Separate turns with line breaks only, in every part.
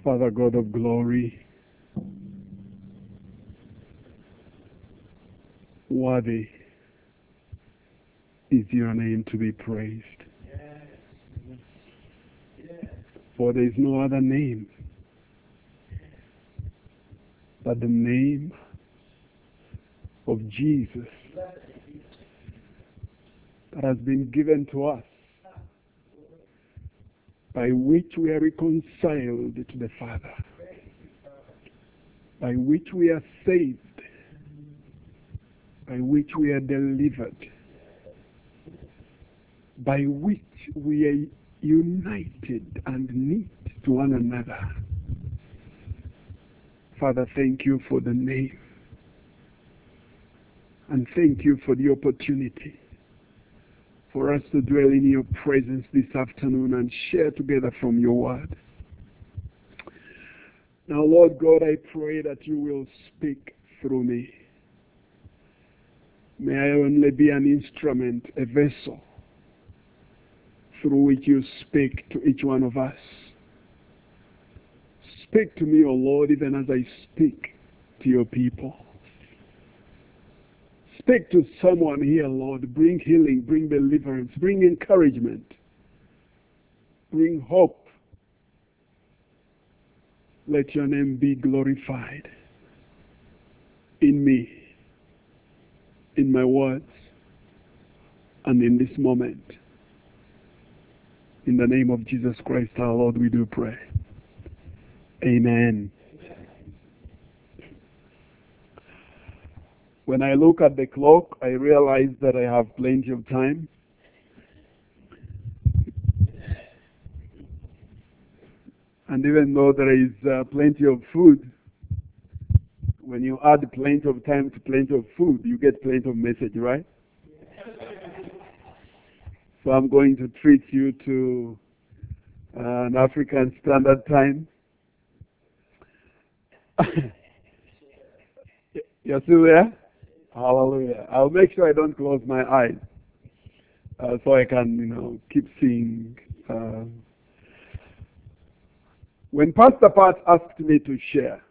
Father God of glory, worthy is your name to be praised. For there is no other name but the name of Jesus that has been given to us, by which we are reconciled to the Father, by which we are saved, by which we are delivered, by which we are united and knit to one another. Father, thank you for the name, and thank you for the opportunity for us to dwell in your presence this afternoon and share together from your word. Now, Lord God, I pray that you will speak through me. May I only be an instrument, a vessel, through which you speak to each one of us. Speak to me, O Lord, even as I speak to your people. Speak to someone here, Lord. Bring healing, bring deliverance, bring encouragement, bring hope. Let your name be glorified in me, in my words, and in this moment. In the name of Jesus Christ, our Lord, we do pray. Amen. When I look at the clock, I realize that I have plenty of time. And even though there is plenty of food, when you add plenty of time to plenty of food, you get plenty of message, right? So I'm going to treat you to an African Standard Time. You're still there? Hallelujah. I'll make sure I don't close my eyes so I can, keep seeing. When Pastor Pat asked me to share,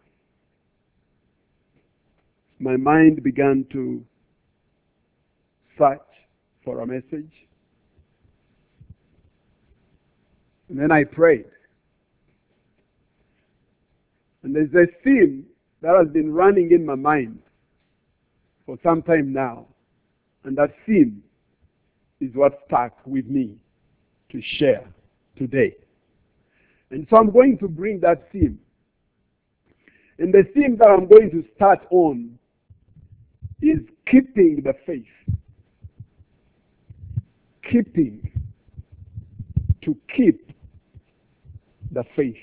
my mind began to search for a message. And then I prayed. And there's a theme that has been running in my mind for some time now. And that theme is what stuck with me to share today. And so I'm going to bring that theme. And the theme that I'm going to start on is keeping the faith. Keeping. To keep the faith.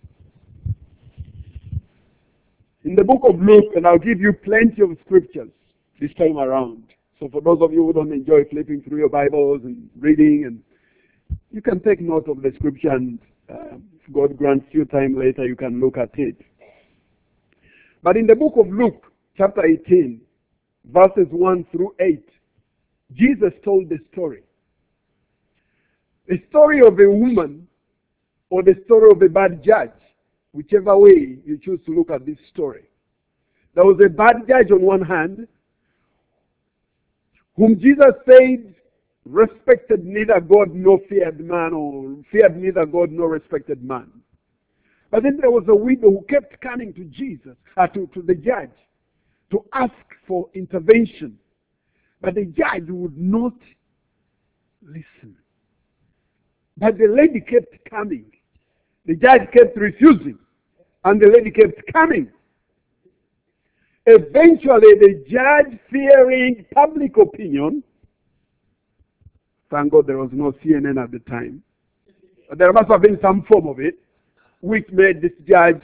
In the book of Luke, and I'll give you plenty of scriptures this time around. So for those of you who don't enjoy flipping through your Bibles and reading, and you can take note of the scripture, and if God grants you time later, you can look at it. But in the book of Luke, chapter 18, verses 1 through 8, Jesus told the story. The story of a woman, or the story of a bad judge, whichever way you choose to look at this story. There was a bad judge on one hand, whom Jesus said respected neither God nor feared man, or feared neither God nor respected man. But then there was a widow who kept coming to Jesus, to the judge, to ask for intervention. But the judge would not listen. But the lady kept coming. The judge kept refusing. And the lady kept coming. Eventually, the judge, fearing public opinion, thank God there was no CNN at the time, but there must have been some form of it, which made this judge,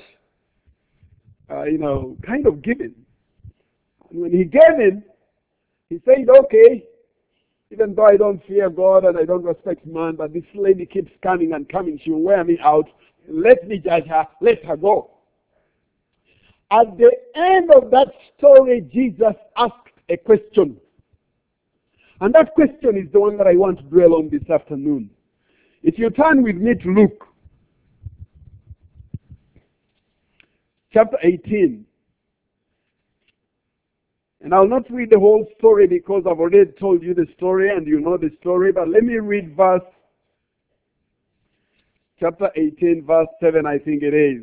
kind of give in. And when he gave in, he said, okay, even though I don't fear God and I don't respect man, but this lady keeps coming and coming, she will wear me out. Let me judge her, let her go. At the end of that story, Jesus asked a question. And that question is the one that I want to dwell on this afternoon. If you turn with me to Luke, chapter 18. And I'll not read the whole story because I've already told you the story and you know the story, but let me read chapter 18, verse 7, I think it is.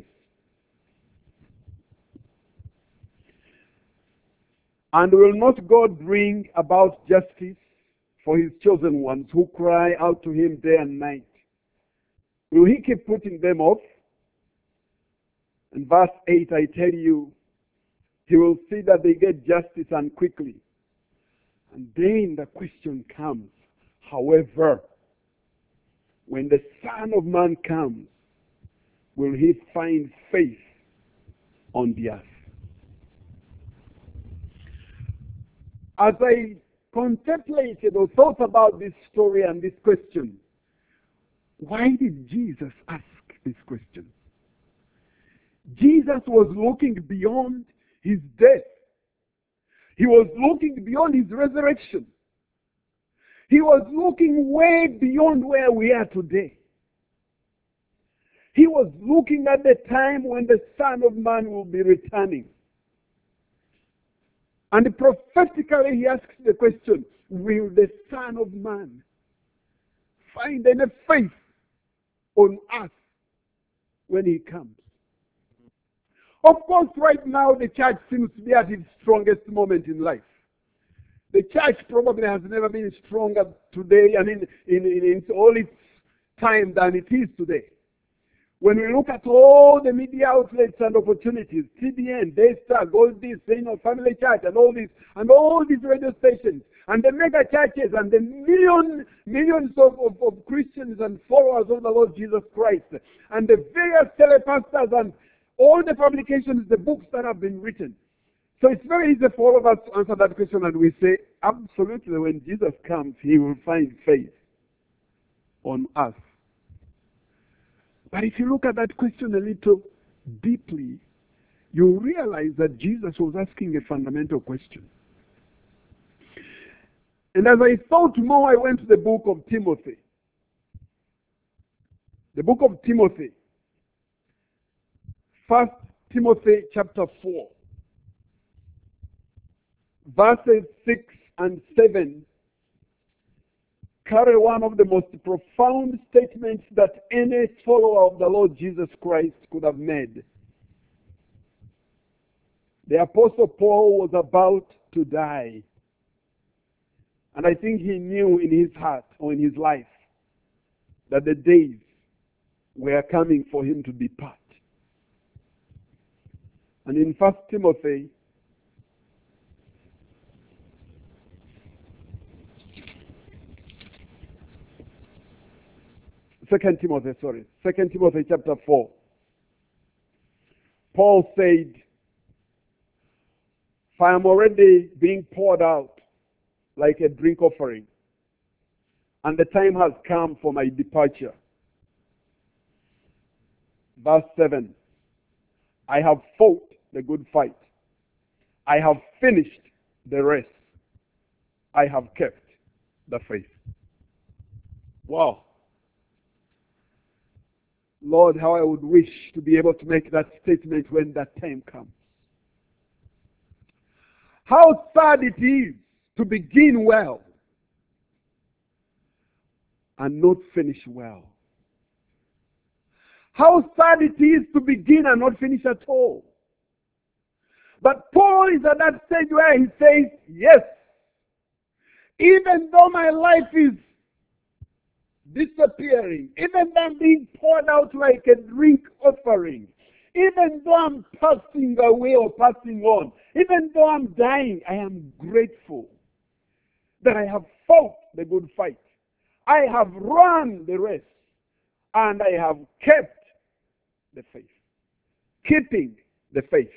And will not God bring about justice for his chosen ones who cry out to him day and night? Will he keep putting them off? And verse 8, I tell you, he will see that they get justice and quickly. And then the question comes, however, when the Son of Man comes, will he find faith on the earth? As I contemplated or thought about this story and this question, why did Jesus ask this question? Jesus was looking beyond his death. He was looking beyond his resurrection. He was looking way beyond where we are today. He was looking at the time when the Son of Man will be returning. And prophetically he asks the question, will the Son of Man find any faith on earth when he comes? Of course, right now the church seems to be at its strongest moment in life. The church probably has never been stronger today and in all its time than it is today. When we look at all the media outlets and opportunities, TBN, Daystar, Gold This, Family Church, and all these radio stations, and the mega churches, and the millions of Christians and followers of the Lord Jesus Christ, and the various telepastors and all the publications, the books that have been written. So it's very easy for all of us to answer that question, and we say, absolutely, when Jesus comes, he will find faith on us. But if you look at that question a little deeply, you realize that Jesus was asking a fundamental question. And as I thought more, I went to the book of Timothy. The book of Timothy. 1 Timothy chapter 4. Verses 6 and 7 carry one of the most profound statements that any follower of the Lord Jesus Christ could have made. The Apostle Paul was about to die. And I think he knew in his heart or in his life that the days were coming for him to depart. And in 1 Timothy, Second Timothy chapter 4. Paul said, for I am already being poured out like a drink offering, and the time has come for my departure. Verse 7, I have fought the good fight. I have finished the race. I have kept the faith. Wow. Lord, how I would wish to be able to make that statement when that time comes. How sad it is to begin well and not finish well. How sad it is to begin and not finish at all. But Paul is at that stage where he says, yes, even though my life is disappearing, even though I'm being poured out like a drink offering, even though I'm passing away or passing on, even though I'm dying, I am grateful that I have fought the good fight. I have run the race, and I have kept the faith. Keeping the faith.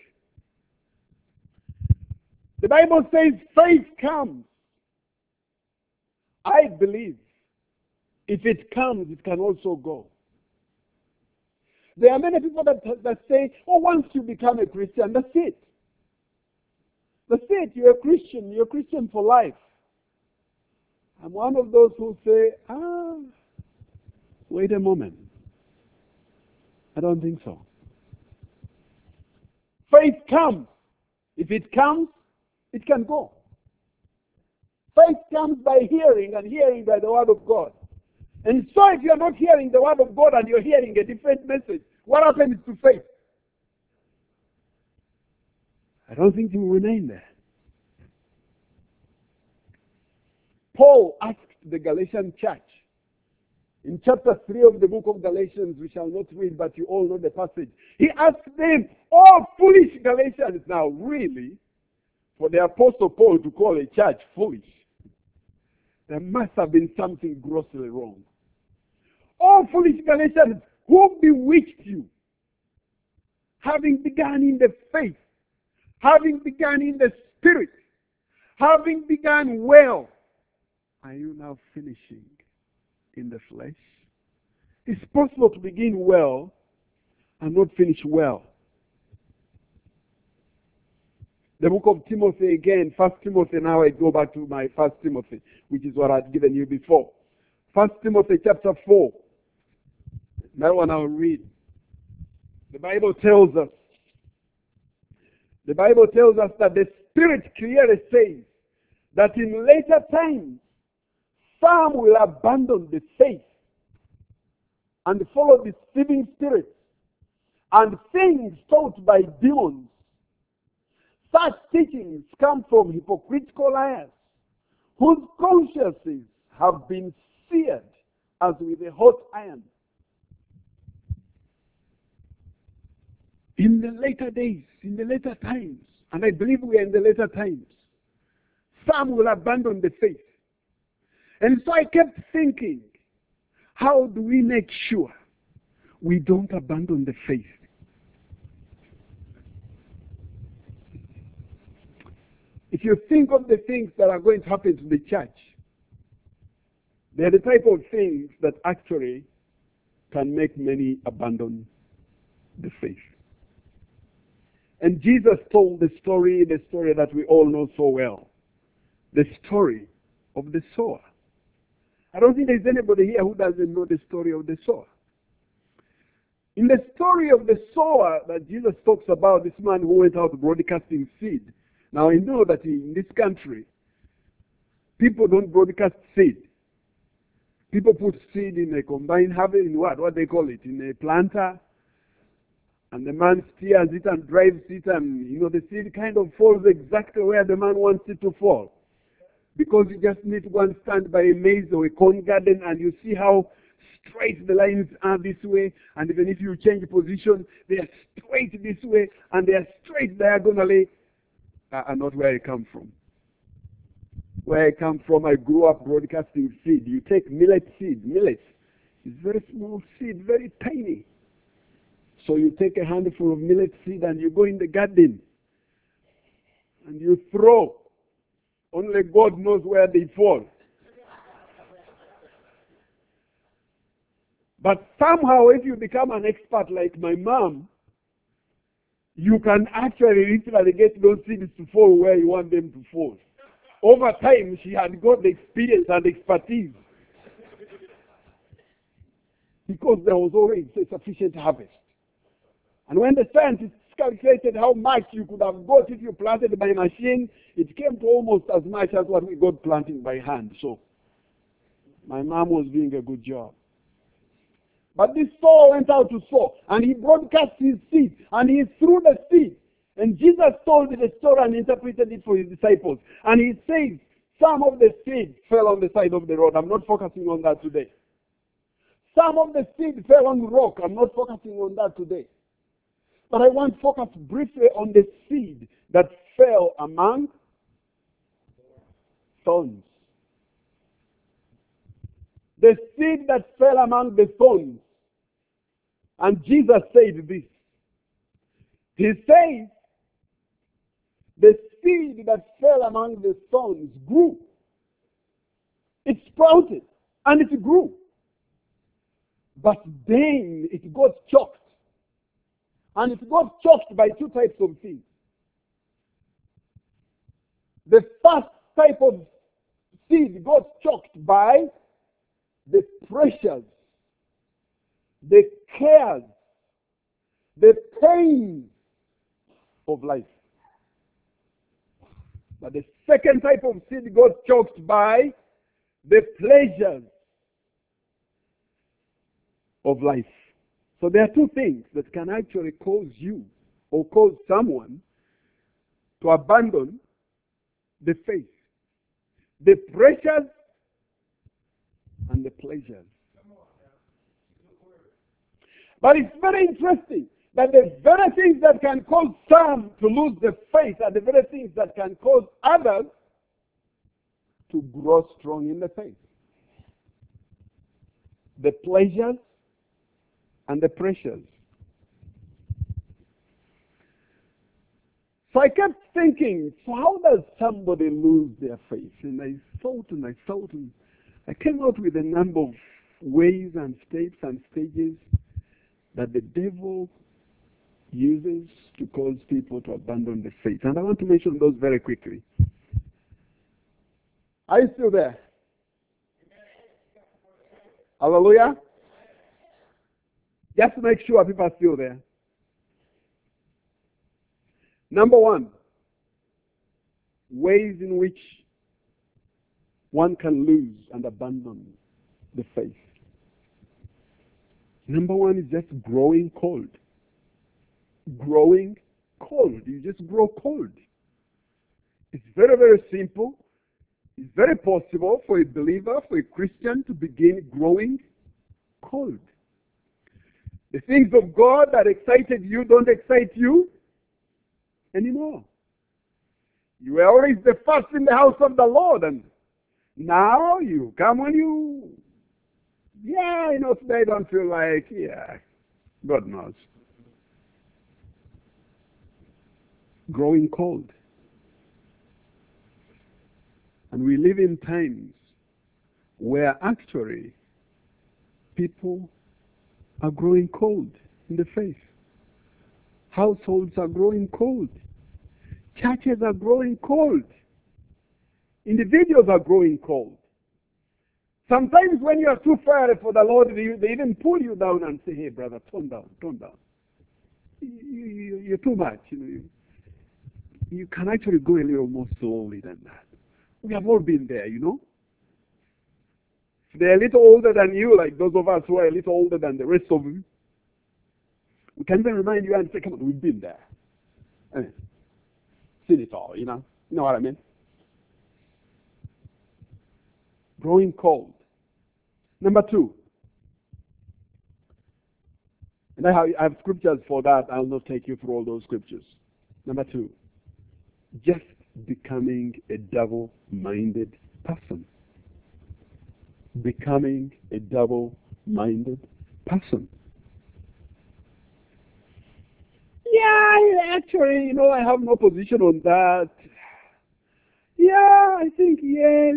The Bible says faith comes. I believe if it comes, it can also go. There are many people that say, oh, once you become a Christian, that's it. That's it. You're a Christian. You're a Christian for life. I'm one of those who say, wait a moment. I don't think so. faith comes. If it comes, it can go. Faith comes by hearing, and hearing by the word of God. And so if you're not hearing the word of God and you're hearing a different message, what happens to faith? I don't think you will remain there. Paul asked the Galatian church, in chapter 3 of the book of Galatians, we shall not read, but you all know the passage. He asked them, oh, foolish Galatians. Now, really, for the Apostle Paul to call a church foolish, there must have been something grossly wrong. Oh, foolish Galatians, who bewitched you? Having begun in the faith, having begun in the spirit, having begun well, are you now finishing in the flesh? It's possible to begin well and not finish well. The book of Timothy again, 1 Timothy, now I go back to my 1 Timothy, which is what I'd given you before. 1 Timothy chapter 4. That one I'll read. The Bible tells us that the Spirit clearly says that in later times, some will abandon the faith and follow deceiving spirits and things taught by demons. Such teachings come from hypocritical liars, whose consciences have been seared as with a hot iron. In the later days, in the later times, and I believe we are in the later times, some will abandon the faith. And so I kept thinking, how do we make sure we don't abandon the faith? If you think of the things that are going to happen to the church, they are the type of things that actually can make many abandon the faith. And Jesus told the story that we all know so well, the story of the sower. I don't think there's anybody here who doesn't know the story of the sower. In the story of the sower that Jesus talks about, this man who went out broadcasting seed. Now, I know that in this country, people don't broadcast seed. People put seed in a combined harvest, in what they call it, in a planter. And the man steers it and drives it, and, the seed kind of falls exactly where the man wants it to fall. Because you just need to go and stand by a maize or a corn garden, and you see how straight the lines are this way, and even if you change position, they are straight this way, and they are straight diagonally. Not where I come from. Where I come from, I grew up broadcasting seed. You take millet seed. Millet is very small seed, very tiny. So you take a handful of millet seed and you go in the garden and you throw. Only God knows where they fall. But somehow, if you become an expert like my mom, you can actually literally get those seeds to fall where you want them to fall. Over time, she had got the experience and expertise. Because there was always a sufficient harvest. And when the scientists calculated how much you could have got if you planted by machine, it came to almost as much as what we got planting by hand. So, my mom was doing a good job. But this sower went out to sow, and he broadcast his seed, and he threw the seed. And Jesus told the story and interpreted it for his disciples. And he says, some of the seed fell on the side of the road. I'm not focusing on that today. Some of the seed fell on rock. I'm not focusing on that today. But I want to focus briefly on the seed that fell among thorns. The seed that fell among the thorns. And Jesus said this. He says, the seed that fell among the thorns grew. It sprouted and it grew. But then it got choked. And it got choked by two types of things. The first type of seed got choked by the pressures, the cares, the pain of life. But the second type of sin got choked by the pleasures of life. So there are two things that can actually cause you or cause someone to abandon the faith. The pressures and the pleasures. But it's very interesting that the very things that can cause some to lose the faith are the very things that can cause others to grow strong in the faith. The pleasures and the pressures. So I kept thinking, so how does somebody lose their faith? And I thought, and I came out with a number of ways and steps and stages that the devil uses to cause people to abandon the faith. And I want to mention those very quickly. Are you still there? Hallelujah? Just to make sure people are still there. Number one, ways in which one can lose and abandon the faith. Number one is just growing cold. Growing cold. You just grow cold. It's very, very simple. It's very possible for a believer, for a Christian to begin growing cold. The things of God that excited you don't excite you anymore. You were always the first in the house of the Lord, and now you come when today I don't feel like, God knows. Growing cold. And we live in times where actually people are growing cold in the faith. Households are growing cold. Churches are growing cold. Individuals are growing cold. Sometimes when you are too fiery for the Lord, they even pull you down and say, hey, brother, tone down. You're too much. You can actually go a little more slowly than that. We have all been there, If they're a little older than you, like those of us who are a little older than the rest of you, we can even remind you and say, come on, we've been there. Seen it all, You know what I mean? Growing cold. Number two. And I have scriptures for that. I'll not take you through all those scriptures. Number two. Just becoming a double-minded person. Becoming a double-minded person. Yeah, actually, I have no position on that. Yeah, I think yes.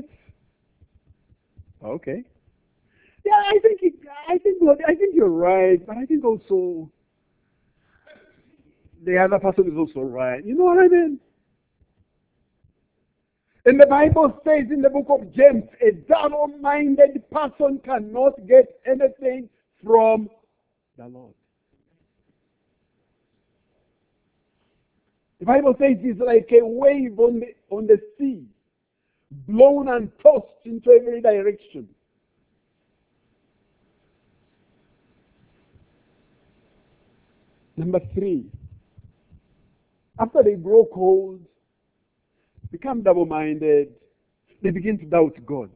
Okay. Yeah, I think you're right, but I think also the other person is also right. You know what I mean? And the Bible says in the book of James, a double-minded person cannot get anything from the Lord. The Bible says it's like a wave on the sea, blown and tossed into every direction. Number three, after they grow cold, become double-minded, they begin to doubt God.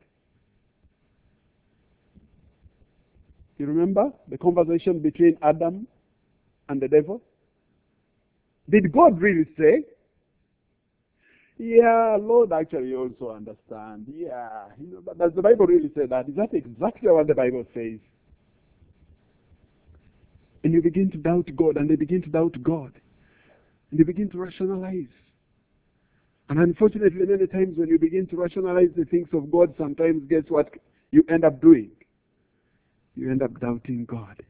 You remember the conversation between Adam and the devil? Did God really say? Yeah, Lord actually also understand. Yeah, but does the Bible really say that? Is that exactly what the Bible says? And you begin to doubt God, and they begin to doubt God. And they begin to rationalize. And unfortunately, many times when you begin to rationalize the things of God, sometimes guess what you end up doing? You end up doubting God.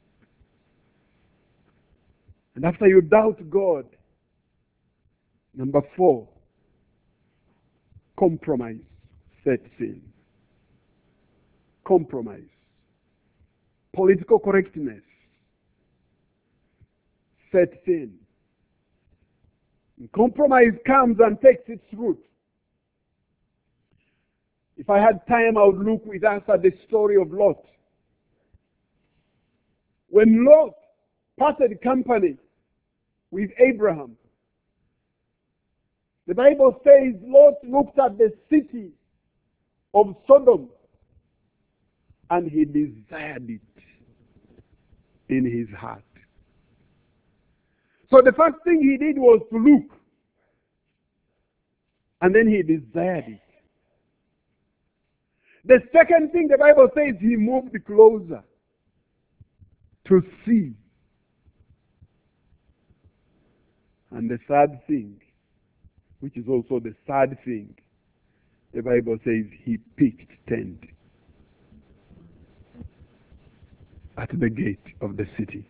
And after you doubt God, number four, compromise sets in. Compromise. Political correctness sets in. And compromise comes and takes its root. If I had time, I would look with us at the story of Lot. When Lot parted company with Abraham, the Bible says Lot looked at the city of Sodom and he desired it in his heart. So the first thing he did was to look, and then he desired it. The second thing the Bible says, he moved closer to see. And the third thing, which is also the sad thing, the Bible says he pitched tent at the gate of the city.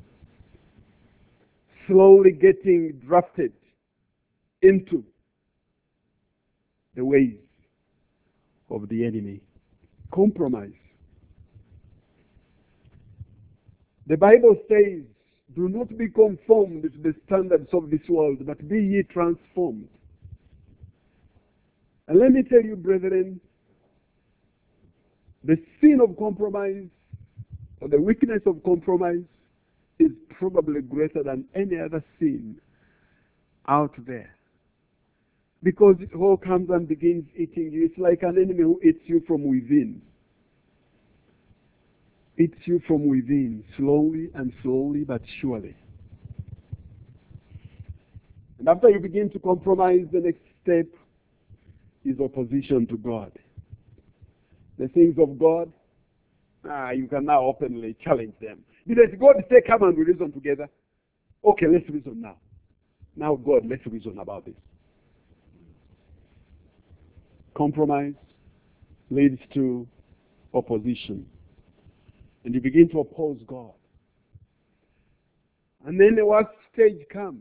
Slowly getting drafted into the ways of the enemy. Compromise. The Bible says, do not be conformed to the standards of this world, but be ye transformed. And let me tell you, brethren, the sin of compromise, or the weakness of compromise, is probably greater than any other sin out there. Because it all comes and begins eating you. It's like an enemy who eats you from within. Eats you from within, slowly and slowly, but surely. And after you begin to compromise, the next step is opposition to God. The things of God, you can now openly challenge them. Did God say, come and we reason together? Okay, let's reason now. Now, God, let's reason about this. Compromise leads to opposition. And you begin to oppose God. And then the worst stage comes.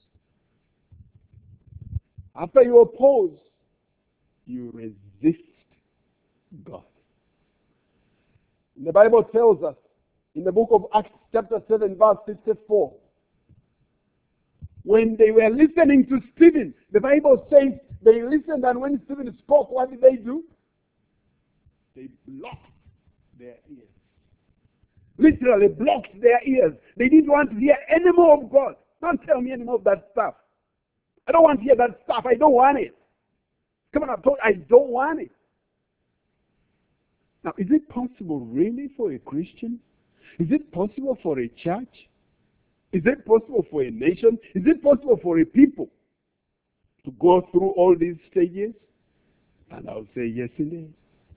After you oppose, you resist God. The Bible tells us in the book of Acts chapter 7 verse 54, when they were listening to Stephen, the Bible says they listened, and when Stephen spoke, what did they do? They blocked their ears. Literally blocked their ears. They didn't want to hear any more of God. Don't tell me any more of that stuff. I don't want to hear that stuff. I don't want it. Come on, I don't want it. Now, is it possible really for a Christian? Is it possible for a church? Is it possible for a nation? Is it possible for a people to go through all these stages? And I'll say yes, indeed.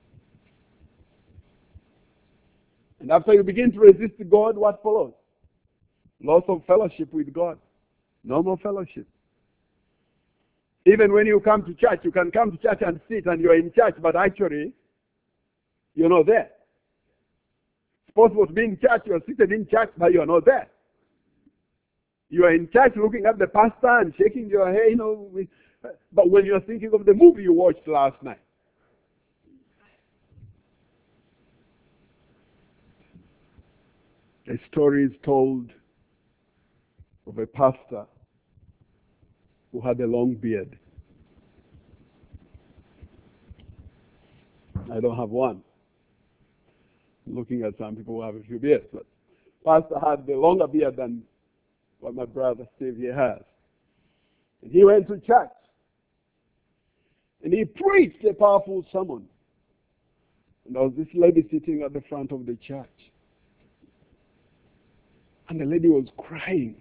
And after you begin to resist God, what follows? Loss of fellowship with God. No more fellowship. Even when you come to church, you can come to church and sit and you're in church, but actually, you're not there. It's possible to be in church, you're seated in church, but you're not there. You are in church looking at the pastor and shaking your head, but when you're thinking of the movie you watched last night. A story is told of a pastor who had a long beard. I don't have one. I'm looking at some people who have a few beards, but pastor had a longer beard than what my brother Steve here has. And he went to church. And he preached a powerful sermon. And there was this lady sitting at the front of the church. And the lady was crying.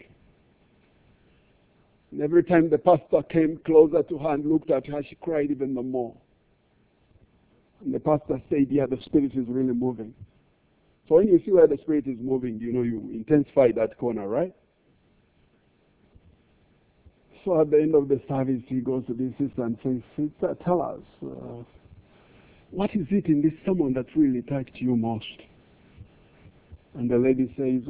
And every time the pastor came closer to her and looked at her, she cried even the more. And the pastor said, yeah, the Spirit is really moving. So when you see where the Spirit is moving, you intensify that corner, right? So at the end of the service, he goes to this sister and says, sister, tell us, what is it in this sermon that really touched you most? And the lady says,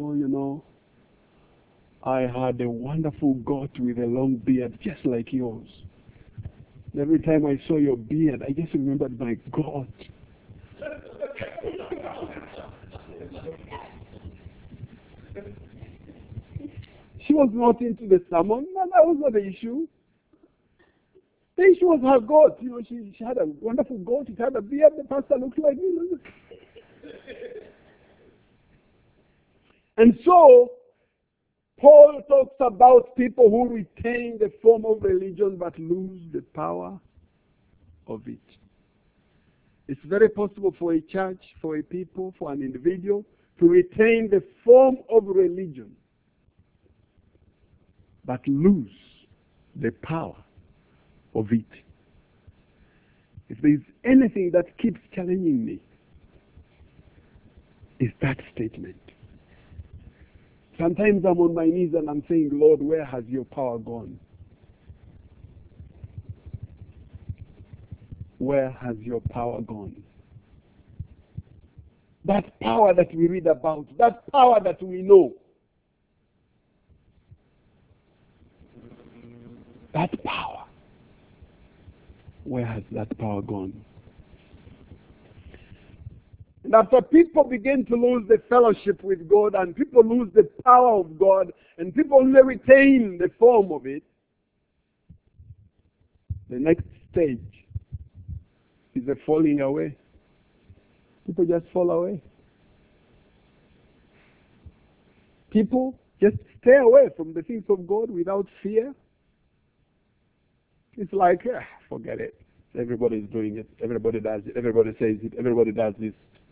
I had a wonderful goat with a long beard just like yours. And every time I saw your beard, I just remembered my goat. She was not into the sermon, and that was not the issue. Then she was her goat. She had a wonderful goat. It had a beard. The pastor looked like me. And so, Paul talks about people who retain the form of religion but lose the power of it. It's very possible for a church, for a people, for an individual to retain the form of religion but lose the power of it. If there's anything that keeps challenging me, it's that statement. Sometimes I'm on my knees and I'm saying, Lord, where has your power gone? Where has your power gone? That power that we read about, that power that we know, that power, where has that power gone? And after people begin to lose the fellowship with God, and people lose the power of God, and people only retain the form of it, the next stage is a falling away. People just fall away. People just stay away from the things of God without fear. It's like, forget it. Everybody's doing it. Everybody does it. Everybody says it. Everybody does this.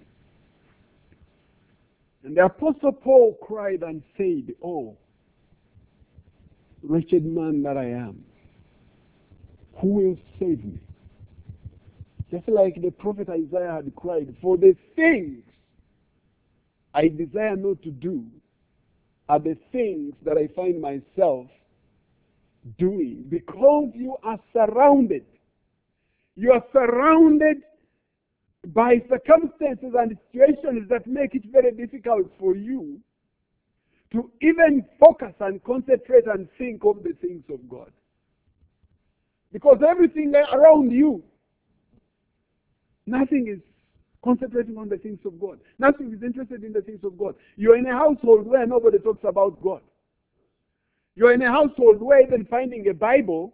And the Apostle Paul cried and said, oh, wretched man that I am, who will save me? Just like the prophet Isaiah had cried, for the things I desire not to do are the things that I find myself doing, because you are surrounded. You are surrounded by circumstances and situations that make it very difficult for you to even focus and concentrate and think of the things of God. Because everything around you, nothing is concentrating on the things of God. Nothing is interested in the things of God. You're in a household where nobody talks about God. You're in a household where even finding a Bible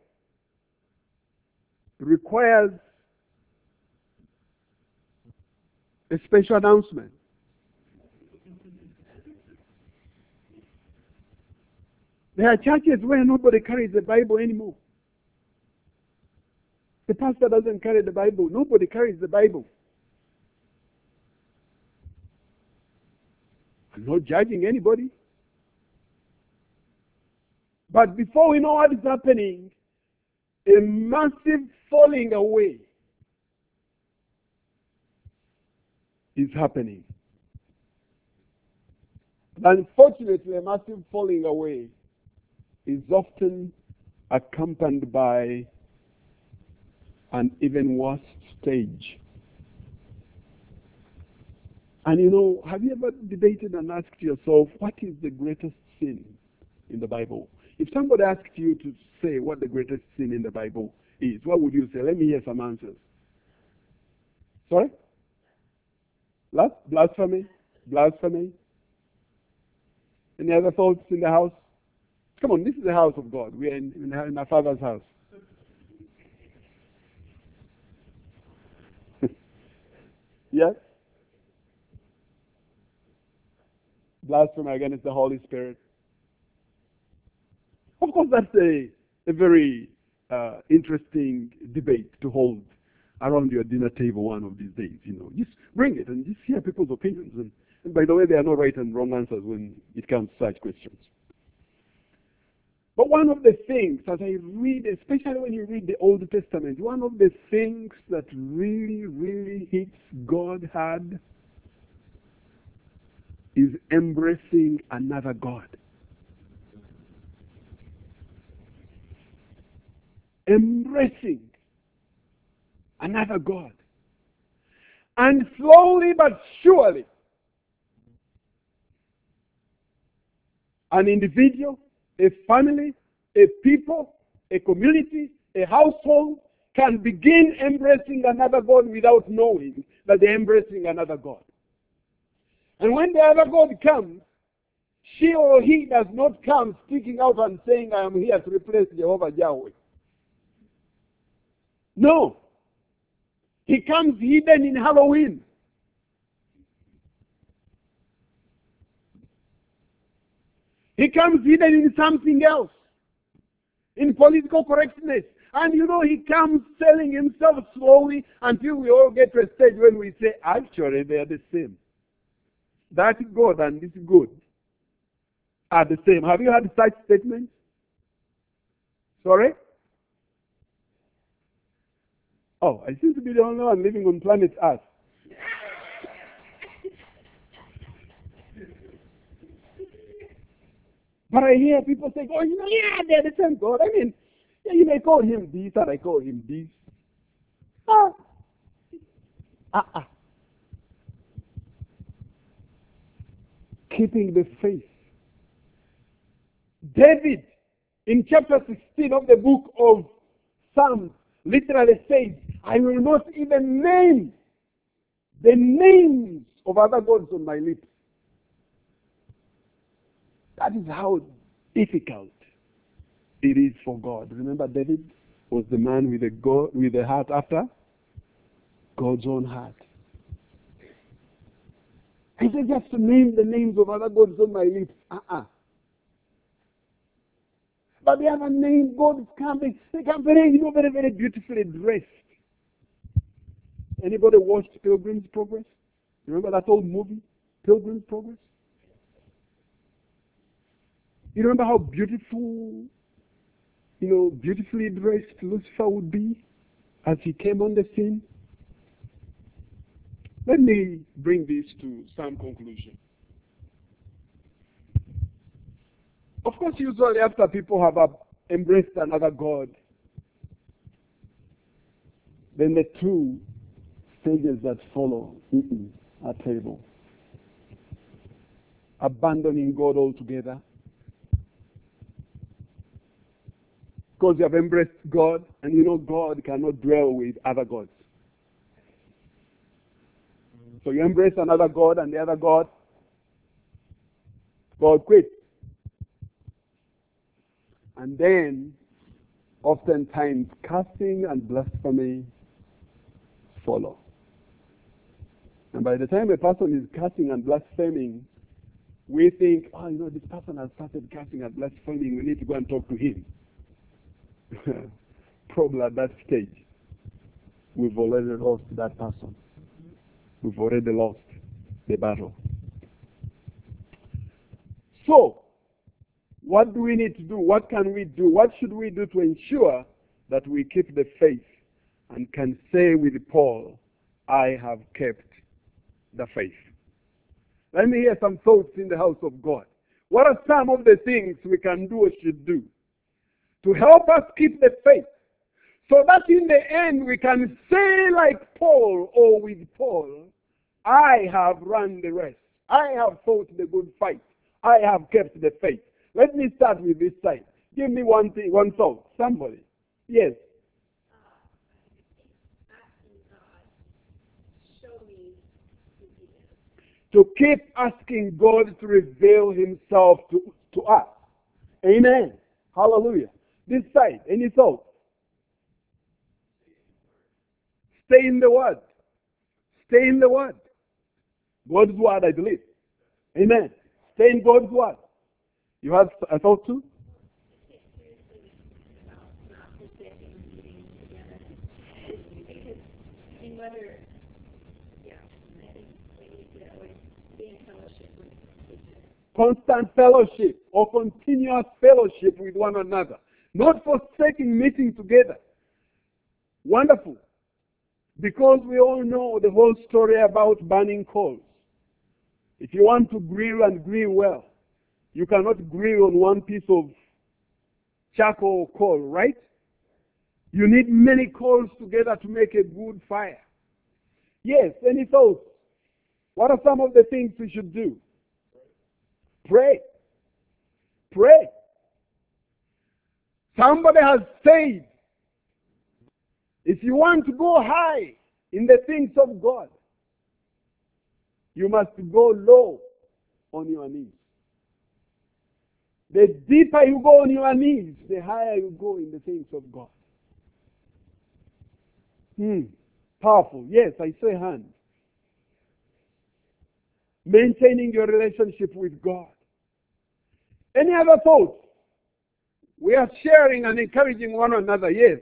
requires a special announcement. There are churches where nobody carries the Bible anymore. The pastor doesn't carry the Bible. Nobody carries the Bible. I'm not judging anybody. But before we know what is happening, a massive falling away is happening. Unfortunately, a massive falling away is often accompanied by an even worse stage. And have you ever debated and asked yourself, what is the greatest sin in the Bible? If somebody asked you to say what the greatest sin in the Bible is, what would you say? Let me hear some answers. Sorry? Blasphemy? Blasphemy? Any other thoughts in the house? Come on, this is the house of God. We are in our Father's house. Yes? Blasphemy against the Holy Spirit. Of course, that's a very interesting debate to hold around your dinner table one of these days. Just bring it and just hear people's opinions. And by the way, there are no right and wrong answers when it comes to such questions. But one of the things, as I read, especially when you read the Old Testament, one of the things that really, really hits God hard is embracing another God. Embracing another God. And slowly but surely, an individual, a family, a people, a community, a household can begin embracing another God without knowing that they're embracing another God. And when the other God comes, she or he does not come sticking out and saying, I am here to replace Jehovah Yahweh. No. He comes hidden in Halloween. He comes hidden in something else, in political correctness. And he comes selling himself slowly until we all get to a stage when we say, actually, they are the same. That God and this God are the same. Have you heard such statements? Sorry? Oh, I seem to be the only one living on planet Earth. But I hear people say, oh, yeah, they're the same God. I mean, yeah, you may call him this and I call him this. Keeping the faith. David, in chapter 16 of the book of Psalms, literally says, I will not even name the names of other gods on my lips. That is how difficult it is for God. Remember, David was the man with a heart after God's own heart. He said, just to name the names of other gods on my lips. But the other name, gods come, they come very, very, very beautifully dressed. Anybody watched Pilgrim's Progress? Remember that old movie, Pilgrim's Progress? You remember how beautiful, beautifully dressed Lucifer would be as he came on the scene? Let me bring this to some conclusion. Of course, usually after people have embraced another God, then the two stages that follow are terrible. Abandoning God altogether. Because you have embraced God, and God cannot dwell with other gods. So you embrace another God, and the other God quits. And then, oftentimes, cursing and blasphemy follow. And by the time a person is cursing and blaspheming, we think, this person has started cursing and blaspheming, we need to go and talk to him. Probably at that stage, we've already lost that person. We've already lost the battle. So, what do we need to do? What can we do? What should we do to ensure that we keep the faith and can say with Paul, I have kept the faith? Let me hear some thoughts in the house of God. What are some of the things we can do or should do to help us keep the faith so that in the end we can say like Paul or with Paul, I have run the race. I have fought the good fight. I have kept the faith. Let me start with this side. Give me one thought. Somebody. Yes. To keep asking God to reveal himself to us. Amen. Hallelujah. This side, any thoughts? Stay in the Word. Stay in the Word. God's Word, I believe. Amen. Stay in God's Word. You have a thought too? Constant fellowship or continuous fellowship with one another. Not forsaking meeting together. Wonderful. Because we all know the whole story about burning coals. If you want to grill and grill well, you cannot grill on one piece of charcoal or coal, right? You need many coals together to make a good fire. Yes, any thoughts? What are some of the things we should do? Pray. Pray. Somebody has said, if you want to go high in the things of God, you must go low on your knees. The deeper you go on your knees, the higher you go in the things of God. Powerful. Yes, I say hand. Maintaining your relationship with God. Any other thoughts? We are sharing and encouraging one another. Yes.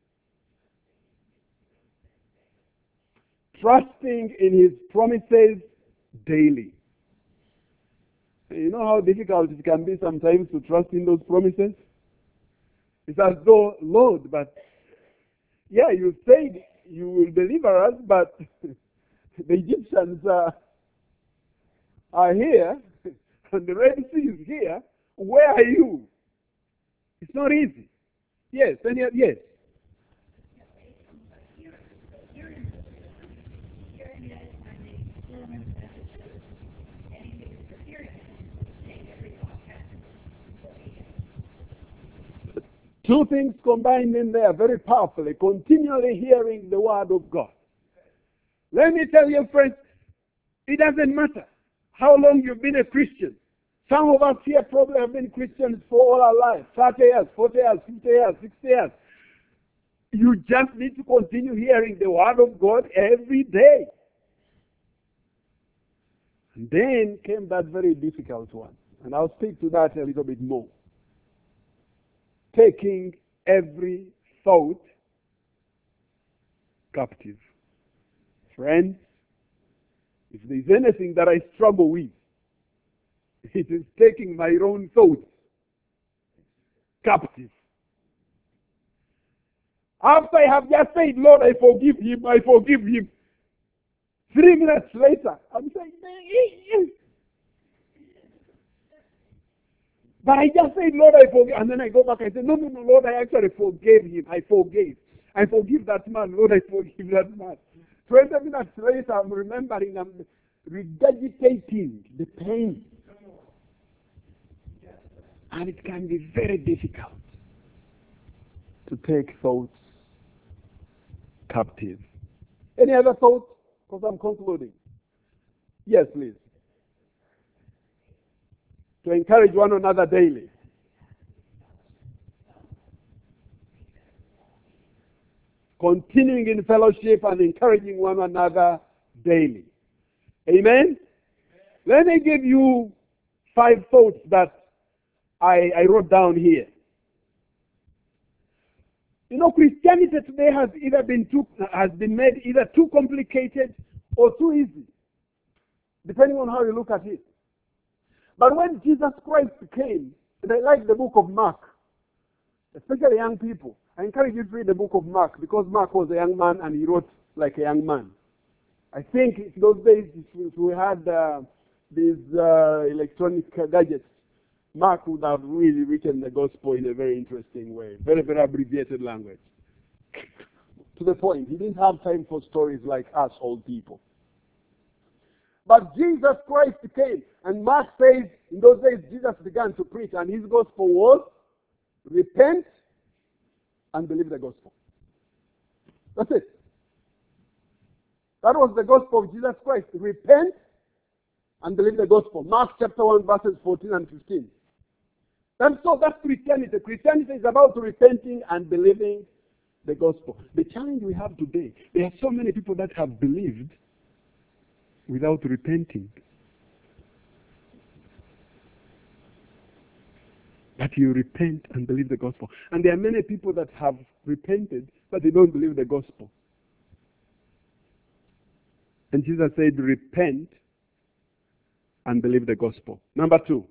Trusting in His promises daily. You know how difficult it can be sometimes to trust in those promises? It's as though, Lord, but yeah, you said you will deliver us, but the Egyptians are here, and the Red Sea is here. Where are you? It's not easy. Yes, yes. Two things combined in there very powerfully. Continually hearing the word of God. Let me tell you, friends, it doesn't matter how long you've been a Christian. Some of us here probably have been Christians for all our lives. 30 years, 40 years, 50 years, 60 years. You just need to continue hearing the word of God every day. And then came that very difficult one. And I'll speak to that a little bit more. Taking every thought captive. Friends, if there's anything that I struggle with, it is taking my own thoughts captive. After I have just said, Lord, I forgive him, I forgive him. 3 minutes later, I'm saying, but I just said, Lord, I forgive. And then I go back and say, no, Lord, I actually forgave him. I forgave. I forgive that man. Lord, I forgive that man. 20 minutes later, I'm remembering, I'm regurgitating the pain. And it can be very difficult to take thoughts captive. Any other thoughts? Because I'm concluding. Yes, please. To encourage one another daily. Continuing in fellowship and encouraging one another daily. Amen? Let me give you 5 thoughts that I wrote down here. You know, Christianity today has been made either too complicated or too easy, depending on how you look at it. But when Jesus Christ came, and I like the book of Mark, especially young people, I encourage you to read the book of Mark, because Mark was a young man and he wrote like a young man. I think in those days, if we had these electronic gadgets, Mark would have really written the gospel in a very interesting way, very, very abbreviated language. To the point, he didn't have time for stories like us old people. But Jesus Christ came, and Mark says, in those days, Jesus began to preach, and his gospel was, repent and believe the gospel. That's it. That was the gospel of Jesus Christ. Repent and believe the gospel. Mark chapter 1, verses 14 and 15. And so that's Christianity. Christianity is about repenting and believing the gospel. The challenge we have today, there are so many people that have believed without repenting. But you repent and believe the gospel. And there are many people that have repented, but they don't believe the gospel. And Jesus said, repent and believe the gospel. Number 2.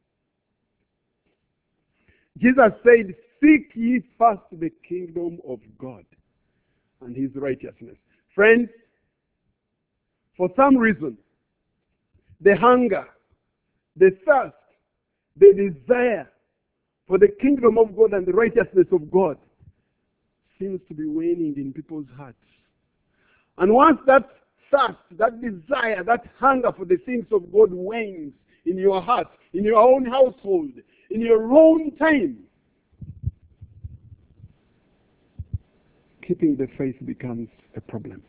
Jesus said, seek ye first the kingdom of God and his righteousness. Friends, for some reason, the hunger, the thirst, the desire for the kingdom of God and the righteousness of God seems to be waning in people's hearts. And once that thirst, that desire, that hunger for the things of God wanes in your heart, in your own household, in your own time, keeping the faith becomes a problem.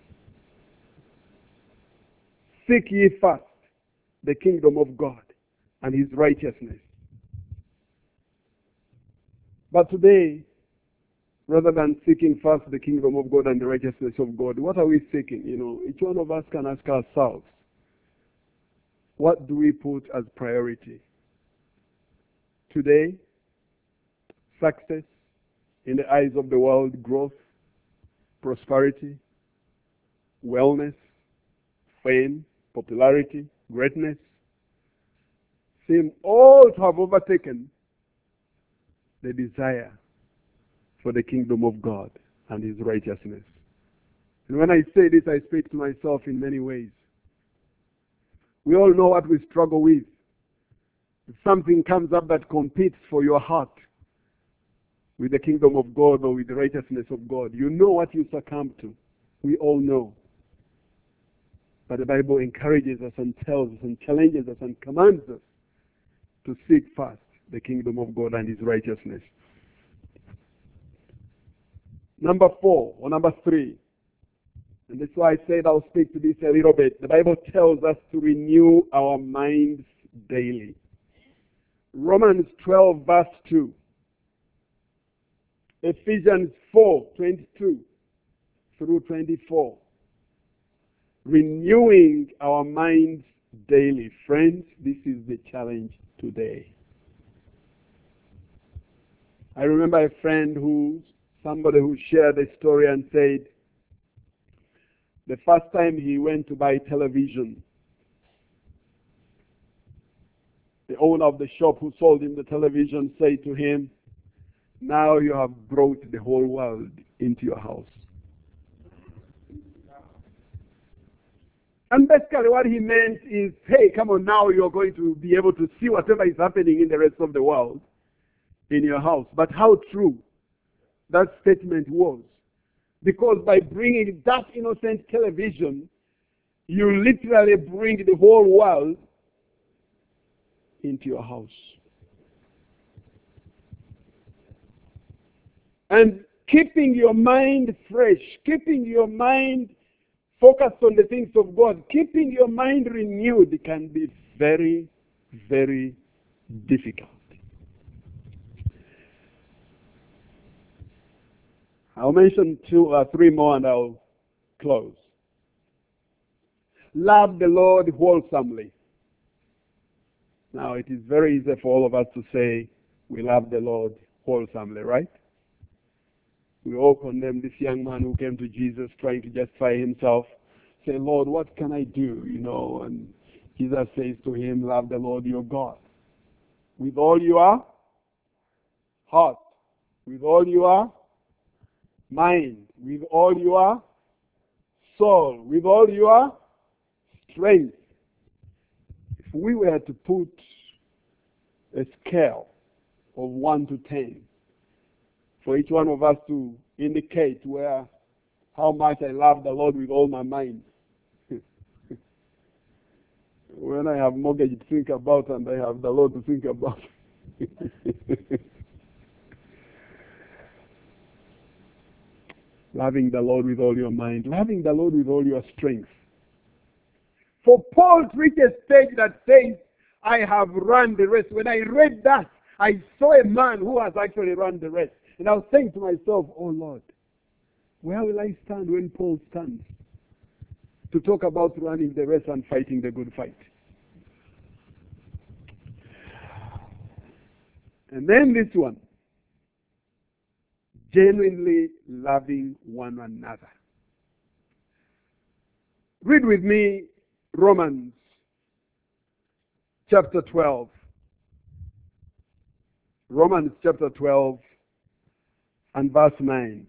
Seek ye first the kingdom of God and his righteousness. But today, Rather than seeking first the kingdom of God and the righteousness of God, what are we seeking? Each one of us can ask ourselves, what do we put as priority? Today, success in the eyes of the world, growth, prosperity, wellness, fame, popularity, greatness, seem all to have overtaken the desire for the kingdom of God and His righteousness. And when I say this, I speak to myself in many ways. We all know what we struggle with. If something comes up that competes for your heart with the kingdom of God or with the righteousness of God, you know what you succumb to. We all know. But the Bible encourages us and tells us and challenges us and commands us to seek first the kingdom of God and His righteousness. Number 4 or number 3, and that's why I said I'll speak to this a little bit. The Bible tells us to renew our minds daily. Romans 12 verse 2. Ephesians 4:22 through 24. Renewing our minds daily. Friends, this is the challenge today. I remember a friend somebody who shared a story and said, the first time he went to buy television, the owner of the shop who sold him the television said to him, now you have brought the whole world into your house. And basically what he meant is, hey, come on, now you're going to be able to see whatever is happening in the rest of the world in your house. But how true that statement was. Because by bringing that innocent television, you literally bring the whole world into your house. And keeping your mind fresh, keeping your mind focused on the things of God, keeping your mind renewed can be very, very difficult. I'll mention 2 or 3 more and I'll close. Love the Lord wholesomely. Now, it is very easy for all of us to say we love the Lord wholesomely, right? We all condemn this young man who came to Jesus trying to justify himself. Say, Lord, what can I do? And Jesus says to him, love the Lord your God with all your heart, with all your mind, with all your soul, with all your strength. If we were to put a scale of 1 to 10 for each one of us to indicate how much I love the Lord with all my mind. When I have mortgage to think about and I have the Lord to think about. Loving the Lord with all your mind, loving the Lord with all your strength. For Paul reached a stage that says, I have run the race. When I read that, I saw a man who has actually run the race. And I was saying to myself, oh Lord, where will I stand when Paul stands to talk about running the race and fighting the good fight? And then this one, genuinely loving one another. Read with me Romans chapter 12. Romans chapter 12 and verse 9.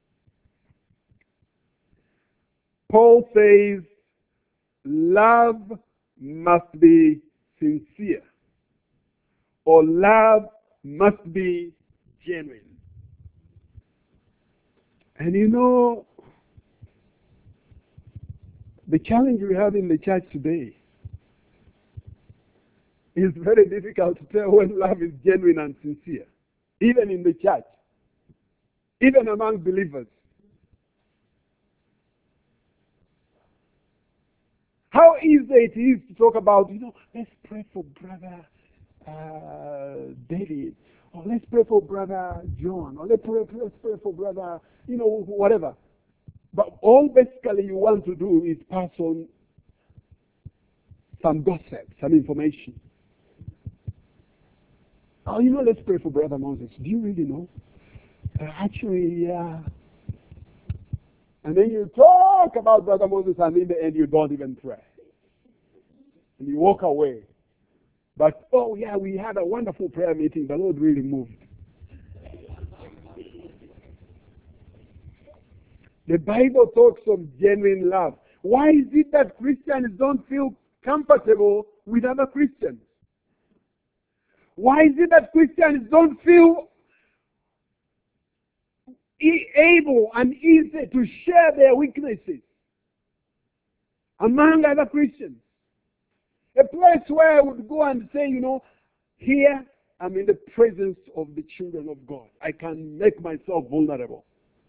Paul says, love must be sincere, or love must be genuine. And the challenge we have in the church today is very difficult to tell when love is genuine and sincere, even in the church, even among believers. How easy it is to talk about, let's pray for brother David, Oh, let's pray for Brother John, or let's pray for Brother, whatever. But all basically you want to do is pass on some gossip, some information. Oh, let's pray for Brother Moses. Do you really know? Actually, yeah. And then you talk about Brother Moses, and in the end you don't even pray. And you walk away. But, oh yeah, we had a wonderful prayer meeting. The Lord really moved. The Bible talks of genuine love. Why is it that Christians don't feel comfortable with other Christians? Why is it that Christians don't feel able and easy to share their weaknesses among other Christians? A place where I would go and say, here I'm in the presence of the children of God. I can make myself vulnerable.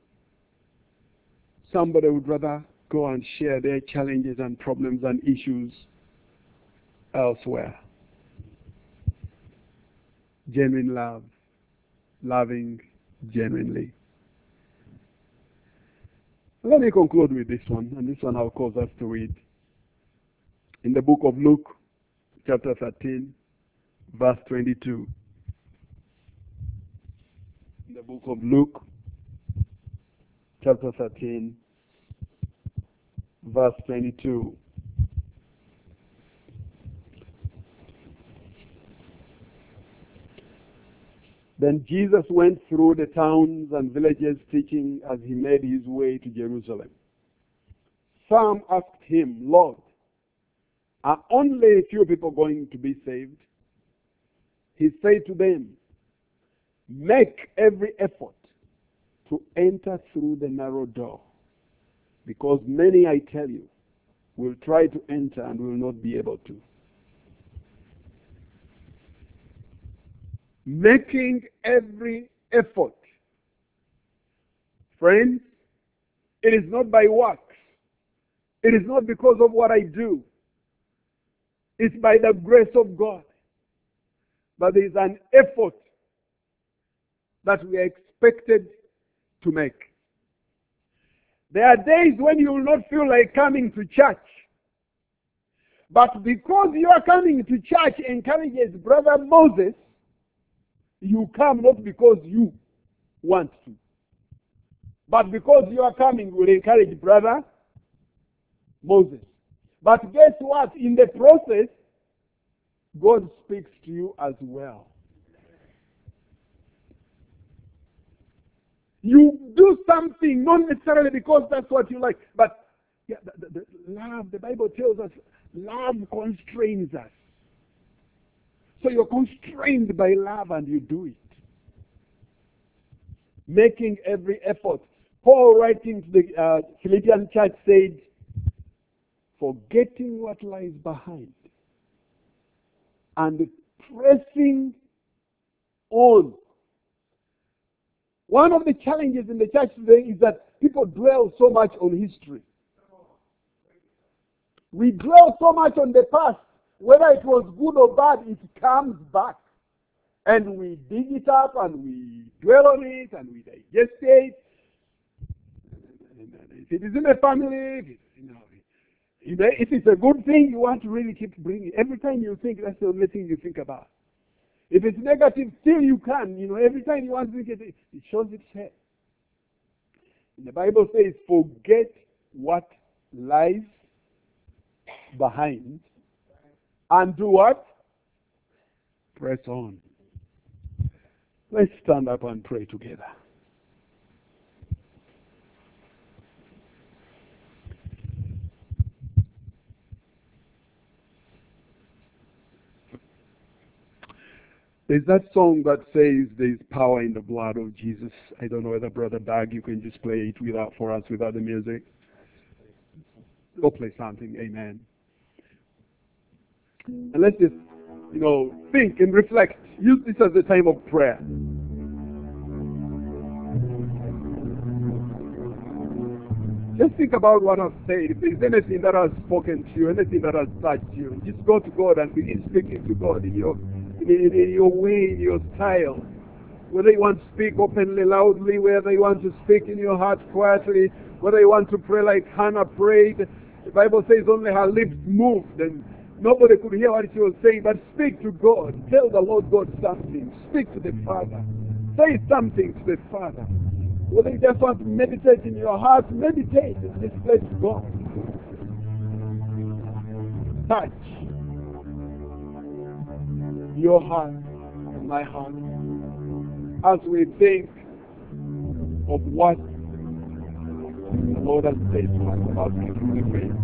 Somebody would rather go and share their challenges and problems and issues elsewhere. Genuine love, loving genuinely. Let me conclude with this one, and this one I'll cause us to read. In the book of Luke, chapter 13, verse 22. In the book of Luke, chapter 13, verse 22. Then Jesus went through the towns and villages teaching as he made his way to Jerusalem. Some asked him, Lord, are only a few people going to be saved? He said to them, make every effort to enter through the narrow door, because many, I tell you, will try to enter and will not be able to. Making every effort. Friends, it is not by works. It is not because of what I do. It's by the grace of God. But there is an effort that we are expected to make. There are days when you will not feel like coming to church. But because you are coming to church encourages Brother Moses, you come not because you want to, but because you are coming will encourage Brother Moses. But guess what? In the process, God speaks to you as well. You do something not necessarily because that's what you like, but the love, the Bible tells us, love constrains us. So you're constrained by love and you do it. Making every effort. Paul, writing to the Philippian church, said, forgetting what lies behind and pressing on. One of the challenges in the church today is that people dwell so much on history. We dwell so much on the past. Whether it was good or bad, it comes back. And we dig it up and we dwell on it and we digest it. If it is in a family, if it's a good thing, you want to really keep bringing it. Every time you think, that's the only thing you think about. If it's negative, still you can. Every time you want to think it shows its head. And the Bible says, forget what lies behind and do what? Press on. Let's stand up and pray together. There's that song that says there's power in the blood of Jesus. I don't know whether Brother Doug, you can just play it for us without the music. Go play something, amen. And let's just, think and reflect. Use this as a time of prayer. Just think about what I've said. If there's anything that has spoken to you, anything that has touched you, just go to God and begin speaking to God in your way, in your style. Whether you want to speak openly, loudly, whether you want to speak in your heart quietly, whether you want to pray like Hannah prayed. The Bible says only her lips moved and nobody could hear what she was saying, but speak to God. Tell the Lord God something. Speak to the Father. Say something to the Father. Whether you just want to meditate in your heart, meditate in this place to God. Touch your heart and my heart as we think of what the Lord has said to us about giving the faith.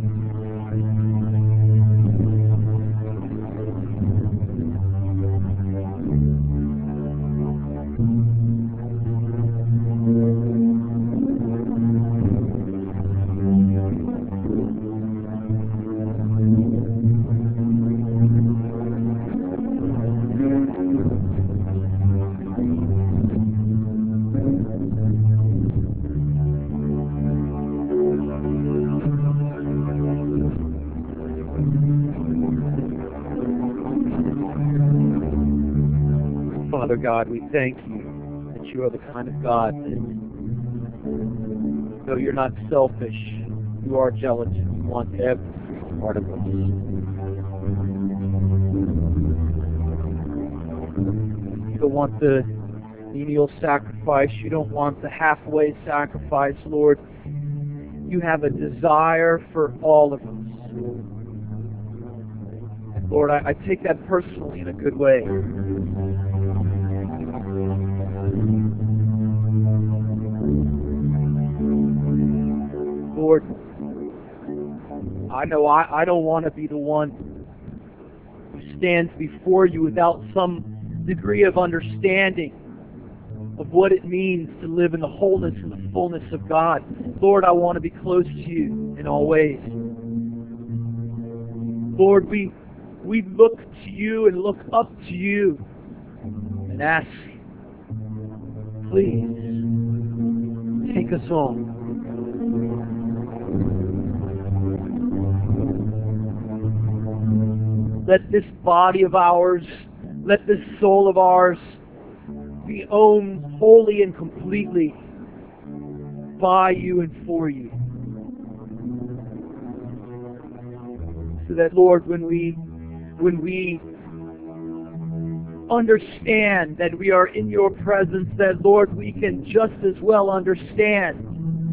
Father God, we thank you that you are the kind of God that, though you're not selfish, you are jealous and you want every part of us. You don't want the menial sacrifice. You don't want the halfway sacrifice, Lord. You have a desire for all of us. And Lord, I take that personally in a good way. Lord, I know I don't want to be the one who stands before you without some degree of understanding of what it means to live in the wholeness and the fullness of God. Lord, I want to be close to you in all ways. Lord, we look to you and look up to you and ask, please, take us home. Let this body of ours, let this soul of ours be owned wholly and completely by you and for you. So that, Lord, when we understand that we are in your presence, that, Lord, we can just as well understand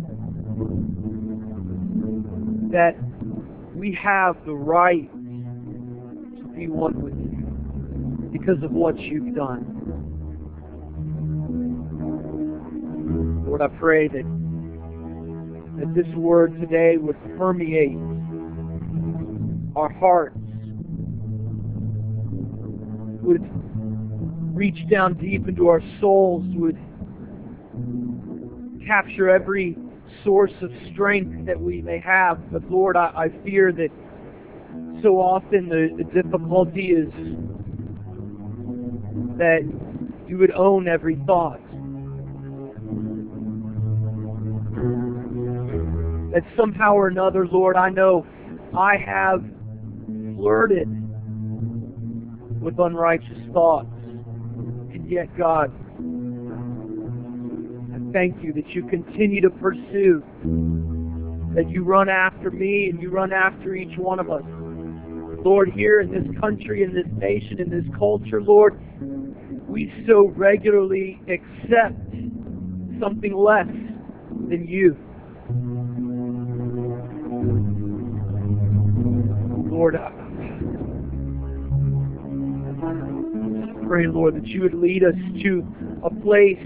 that we have the right to be one with you because of what you've done. Lord, I pray that this word today would permeate our hearts, would reach down deep into our souls, would capture every source of strength that we may have. But Lord, I fear that so often the difficulty is that you would own every thought. That somehow or another, Lord, I know I have flirted with unrighteous thoughts. And yet, God, I thank you that you continue to pursue, that you run after me and you run after each one of us. Lord, here in this country, in this nation, in this culture, Lord, we so regularly accept something less than you. Lord, I pray, Lord, that you would lead us to a place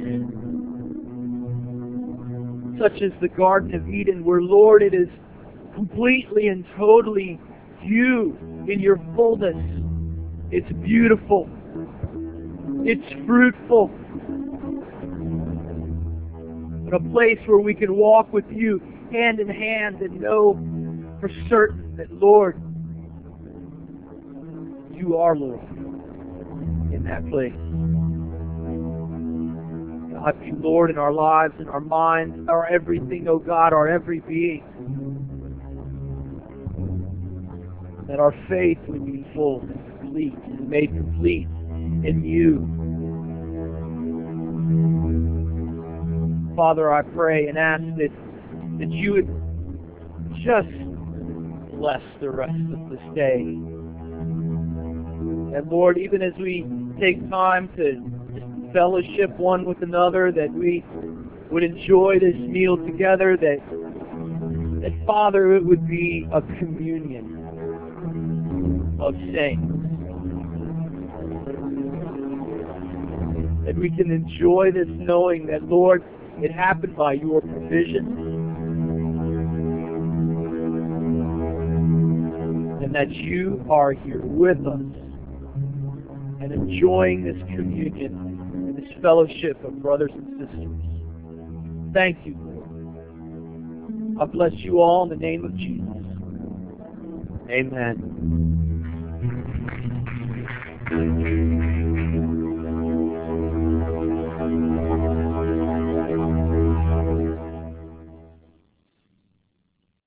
such as the Garden of Eden, where, Lord, it is completely and totally you in your fullness. It's beautiful. It's fruitful. But a place where we can walk with you hand in hand and know for certain that, Lord, you are Lord in that place. God, be Lord in our lives, in our minds, our everything, oh God, our every being. That our faith would be full and complete and made complete in you. Father, I pray and ask that you would just bless the rest of this day. And Lord, even as we take time to fellowship one with another, that we would enjoy this meal together, that Father, it would be a communion of saints. That we can enjoy this knowing that, Lord, it happened by your provision. And that you are here with us and enjoying this communion and this fellowship of brothers and sisters. Thank you, Lord. I bless you all in the name of Jesus. Amen.